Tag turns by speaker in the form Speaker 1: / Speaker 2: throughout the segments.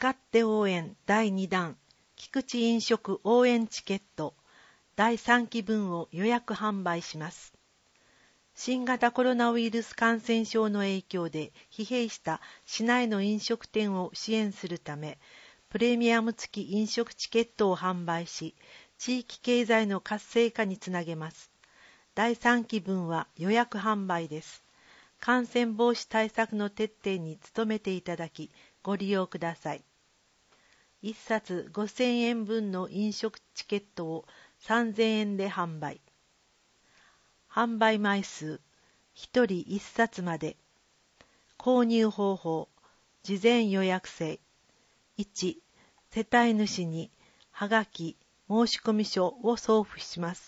Speaker 1: 使って応援第2弾菊池飲食応援チケット第3期分を予約販売します。新型コロナウイルス感染症の影響で疲弊した市内の飲食店を支援するため、プレミアム付き飲食チケットを販売し、地域経済の活性化につなげます。第3期分は予約販売です。感染防止対策の徹底に努めていただき、ご利用ください。1冊5000円分の飲食チケットを3000円で販売。販売枚数、1人1冊まで。購入方法、事前予約制。1、世帯主に、はがき、申込書を送付します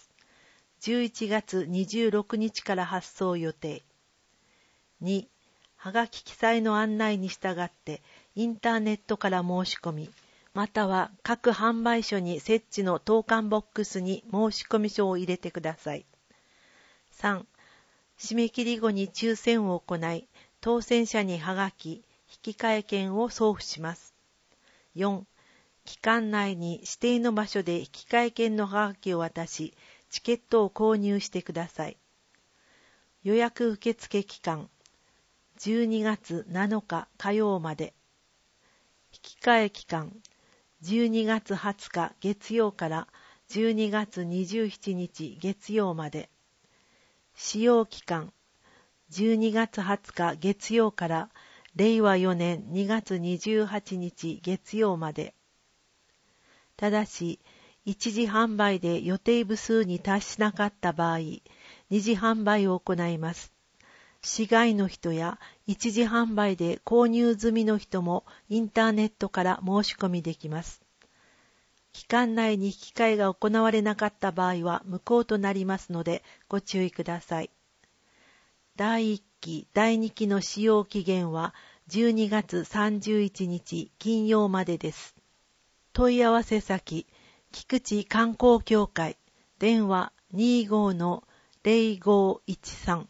Speaker 1: 。11月26日から発送予定。2、はがき記載の案内に従ってインターネットから申し込み、または各販売所に設置の投函ボックスに申込書を入れてください。3、締め切り後に抽選を行い、当選者にはがき、引換券を送付します。4、期間内に指定の場所で引換券のはがきを渡し、チケットを購入してください。予約受付期間、12月7日火曜まで。引換期間、12月20日月曜から12月27日月曜まで。使用期間、12月20日月曜から令和4年2月28日月曜まで。ただし、一次販売で予定部数に達しなかった場合、二次販売を行います。市外の人や一次販売で購入済みの人もインターネットから申し込みできます。期間内に引き換えが行われなかった場合は無効となりますのでご注意ください。第1期、第2期の使用期限は12月31日金曜までです。問い合わせ先、菊池観光協会、電話 25-0513。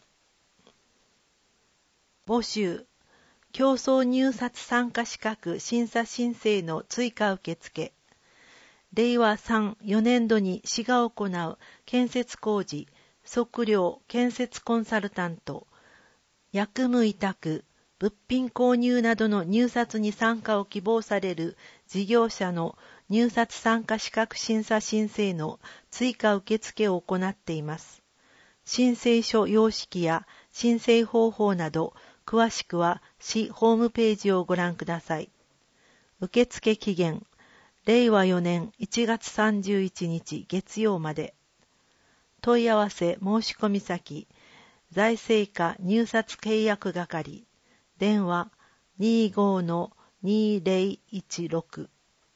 Speaker 1: 募集、競争入札参加資格審査申請の追加受付。令和3、4年度に市が行う建設工事、測量、建設コンサルタント、役務委託、物品購入などの入札に参加を希望される事業者の入札参加資格審査申請の追加受付を行っています。申請書様式や申請方法など、詳しくは市ホームページをご覧ください。受付期限、令和4年1月31日月曜まで。問い合わせ申込先、財政課入札契約係、電話 25-2016。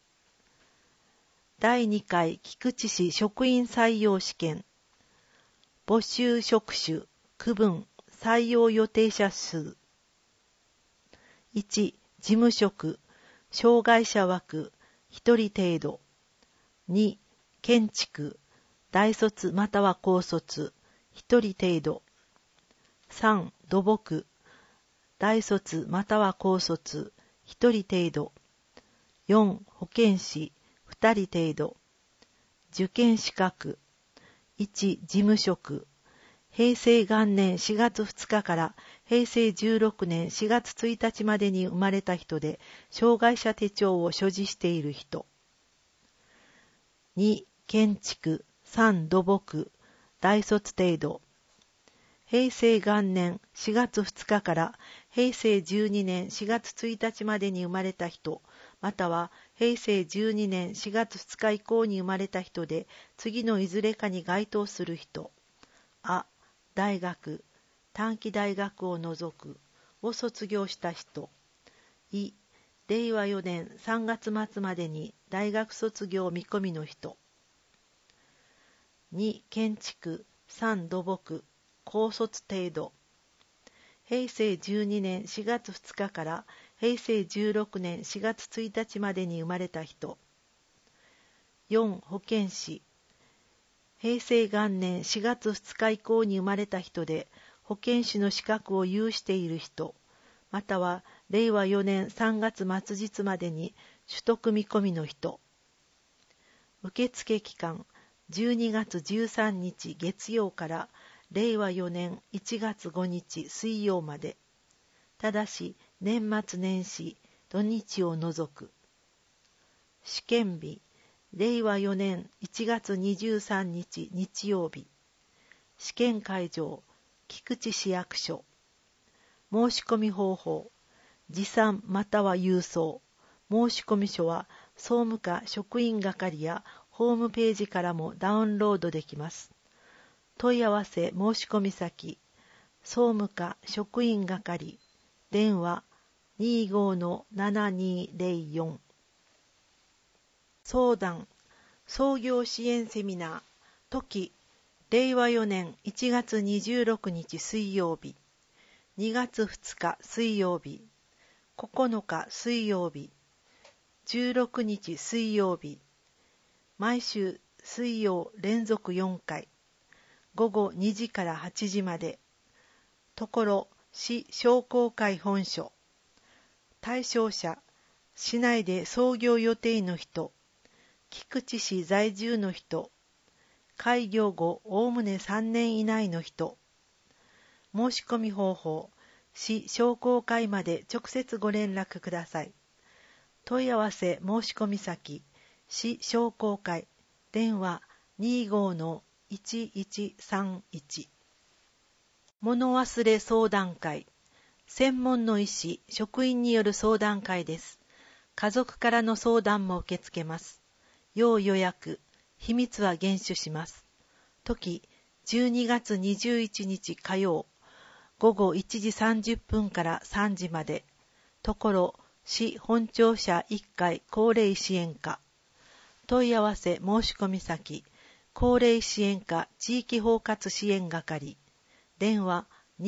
Speaker 1: 第2回菊池市職員採用試験。募集職種、区分、採用予定者数。1、事務職、障害者枠、1人程度。2、建築、大卒または高卒、1人程度。3、土木、大卒または高卒、1人程度。4、保健師、2人程度。受験資格、1、事務職、平成元年4月2日から平成16年4月1日までに生まれた人で、障害者手帳を所持している人。2、建築、3、土木、大卒程度。平成元年4月2日から平成12年4月1日までに生まれた人、または平成12年4月2日以降に生まれた人で、次のいずれかに該当する人。あ、大学、短期大学を除く、を卒業した人。い、令和4年3月末までに大学卒業見込みの人。2、建築、3、土木、高卒程度。平成12年4月2日から平成16年4月1日までに生まれた人。4、保健師。平成元年4月2日以降に生まれた人で、保健師の資格を有している人、または令和4年3月末日までに取得見込みの人。受付期間12月13日月曜から令和4年1月5日水曜まで。ただし年末年始土日を除く。試験日令和4年1月23日日曜日。試験会場菊池市役所。申し込み方法持参または郵送。申込書は総務課職員係やホームページからもダウンロードできます。問い合わせ申込先総務課職員係電話 25-7204。 相談創業支援セミナー時令和4年1月26日水曜日、2月2日水曜日、9日水曜日、16日水曜日。毎週水曜連続4回。午後2時から8時まで。ところ市商工会本所。対象者、市内で創業予定の人、菊池市在住の人、開業後おおむね3年以内の人。申し込み方法、市商工会まで直接ご連絡ください。問い合わせ申し込み先、市商工会、電話 25-1131。物忘れ相談会。専門の医師、職員による相談会です。家族からの相談も受け付けます。要予約、秘密は厳守します。時、12月21日火曜、午後1時30分から3時まで。ところ、市本庁舎1階高齢支援課。問い合わせ申し込み先、高齢支援課地域包括支援係。電話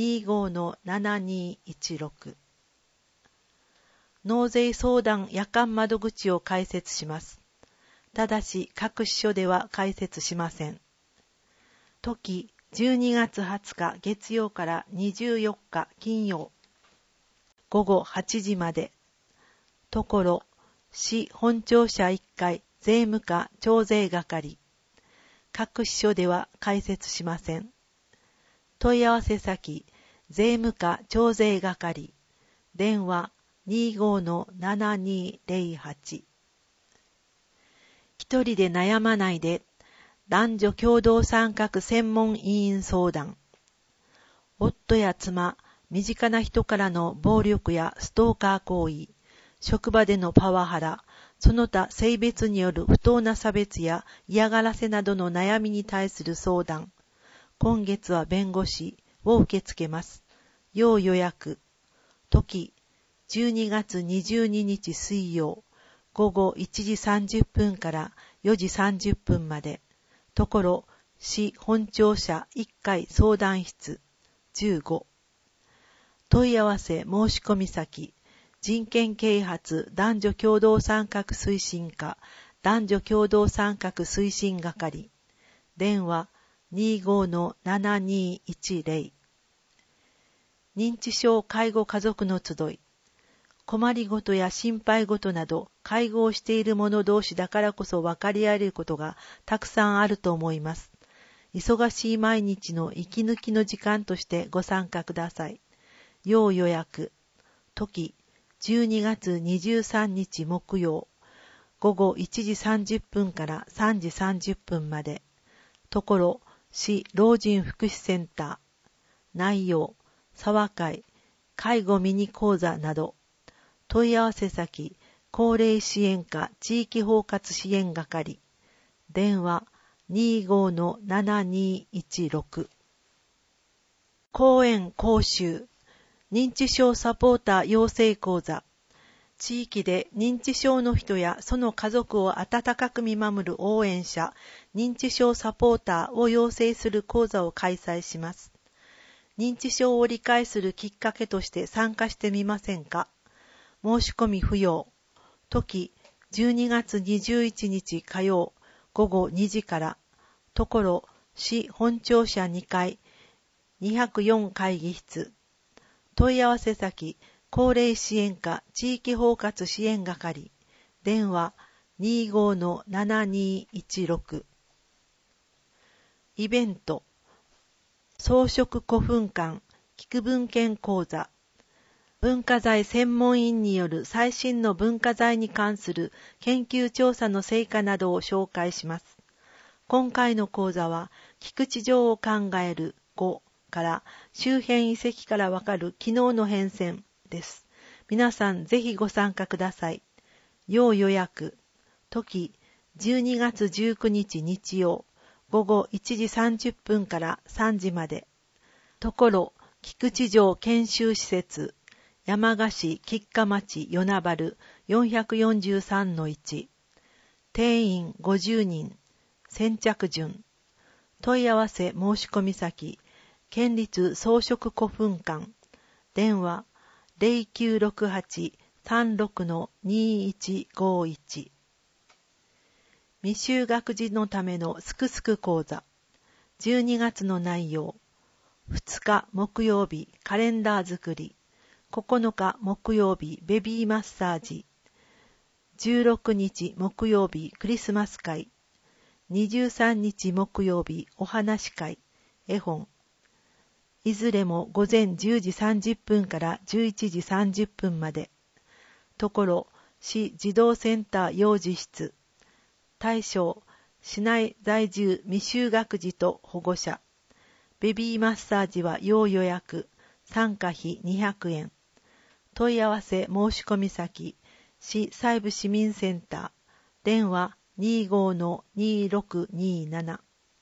Speaker 1: 25-7216。納税相談夜間窓口を開設します。ただし各支所では開設しません。時12月20日月曜から24日金曜。午後8時まで。ところ、市本庁舎1階税務課徴税係。各支所では開設しません。問い合わせ先、税務課徴税係。電話 25-7208。一人で悩まないで。男女共同参画専門委員相談。夫や妻、身近な人からの暴力やストーカー行為、職場でのパワハラ、その他性別による不当な差別や嫌がらせなどの悩みに対する相談。今月は弁護士を受け付けます。要予約。時、12月22日水曜、午後1時30分から4時30分まで。ところ、市本庁舎1階相談室15。問い合わせ申し込み先、人権啓発男女共同参画推進課男女共同参画推進係。電話 25-7210。認知症介護家族の集い。困りごとや心配ごとなど介護をしている者同士だからこそ分かり合えることがたくさんあると思います。忙しい毎日の息抜きの時間としてご参加ください。要予約。時、12月23日木曜、午後1時30分から3時30分まで。ところ、市老人福祉センター。内容、沢会、介護ミニ講座など。問い合わせ先、高齢支援課地域包括支援係。電話 25-7216。講演講習。認知症サポーター養成講座。地域で認知症の人やその家族を温かく見守る応援者、認知症サポーターを養成する講座を開催します。認知症を理解するきっかけとして参加してみませんか？申し込み不要。時、12月21日火曜、午後2時から。ところ、市本庁舎2階、204会議室。問い合わせ先、 高齢支援課地域包括支援係、電話 25-7216。イベント、装飾古墳館聞文献講座、文化財専門員による最新の文化財に関する研究調査の成果などを紹介します。今回の講座は、菊池城を考える5から周辺遺跡からわかる機能の変遷です。皆さんぜひご参加ください。要予約、時12月19日日曜、午後1時30分から3時まで。ところ、菊池城研修施設、山鹿市吉賀町与那原 443-1。定員50人。先着順。問い合わせ申し込み先、県立装飾古墳館。電話0968-36-2151。未就学児のためのすくすく講座。12月の内容。2日木曜日カレンダー作り。9日木曜日ベビーマッサージ。16日木曜日クリスマス会。23日木曜日お話会。絵本。いずれも午前10時30分から11時30分まで。ところ、市児童センター幼児室。対象、市内在住未就学児と保護者。ベビーマッサージは要予約。参加費200円。問い合わせ申し込み先、市西部市民センター。電話25-2627。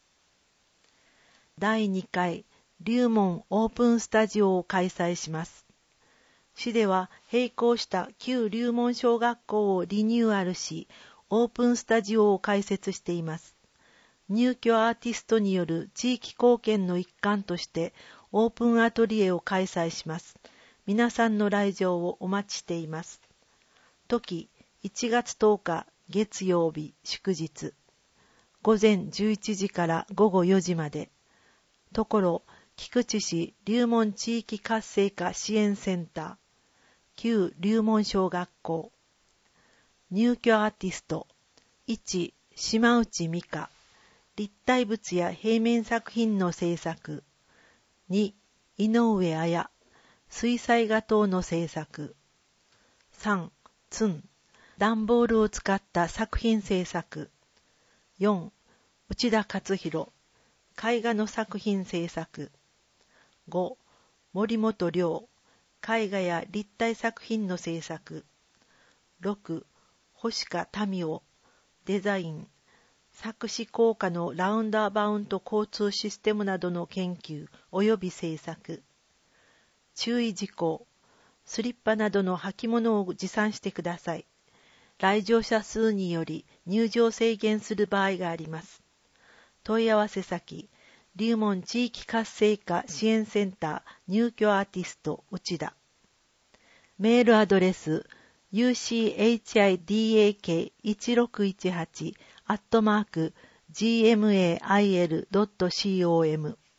Speaker 1: 第2回龍門オープンスタジオを開催します。市では閉校した旧龍門小学校をリニューアルし、オープンスタジオを開設しています。入居アーティストによる地域貢献の一環としてオープンアトリエを開催します。皆さんの来場をお待ちしています。時1月10日月曜日祝日。午前11時から午後4時まで。ところ、菊池市龍門地域活性化支援センター。旧龍門小学校。入居アーティスト。1、島内美香。立体物や平面作品の制作。2、井上彩。水彩画等の制作。3、つん。段ボールを使った作品制作。4、内田勝弘。絵画の作品制作。5、森本良。絵画や立体作品の制作。6、星香民夫。デザイン。作詞効果のラウンドアバウンド交通システムなどの研究及び制作。注意事項。スリッパなどの履物を持参してください。来場者数により入場制限する場合があります。問い合わせ先、龍門地域活性化支援センター入居アーティスト内田。メールアドレス、uchidak1618@gmail.com